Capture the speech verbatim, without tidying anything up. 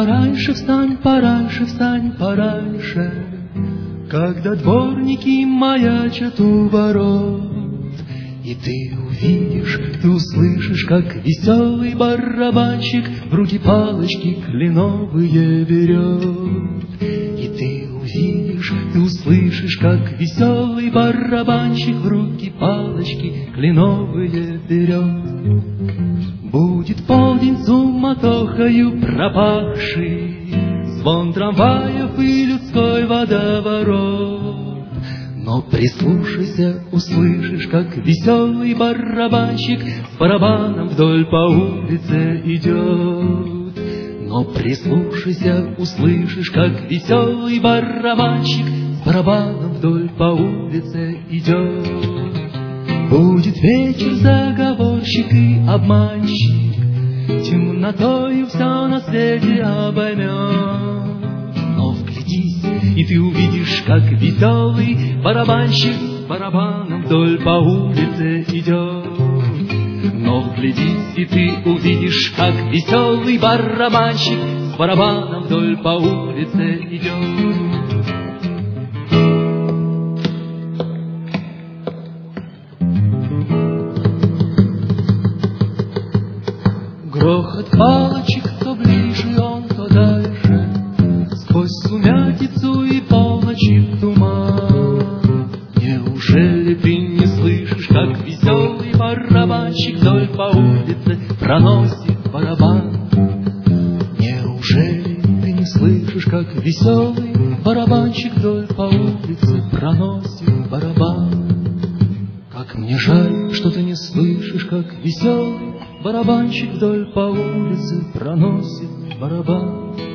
Пораньше встань, пораньше встань, пораньше, когда дворники маячат у ворот. И ты увидишь, ты услышишь, как веселый барабанщик в руки палочки кленовые берет. И ты увидишь, ты услышишь, как веселый барабанщик в руки палочки кленовые берет. Будет полдень суматохою пропахший, звон трамваев и людской водоворот. Но прислушайся, услышишь, как веселый барабанщик с барабаном вдоль по улице идет. Но прислушайся, услышишь, как веселый барабанщик с барабаном вдоль по улице идет. Будет вечер заговорщик и обманщик, темнотою все на свете обоймет. Но вглядись, и ты увидишь, как веселый барабанщик с барабаном вдоль по улице идет. Но вглядись, и ты увидишь, как веселый барабанщик с барабаном вдоль по улице идет. Грохот палочек то ближе он, то дальше, сквозь сумятицу и полночи туман. Неужели ты не слышишь, как веселый барабанщик вдоль по улице проносит барабан? Неужели ты не слышишь, как веселый барабанщик вдоль по улице проносит барабан? Как мне жаль, что ты не слышишь, как веселый барабанщик вдоль по улице проносит барабан.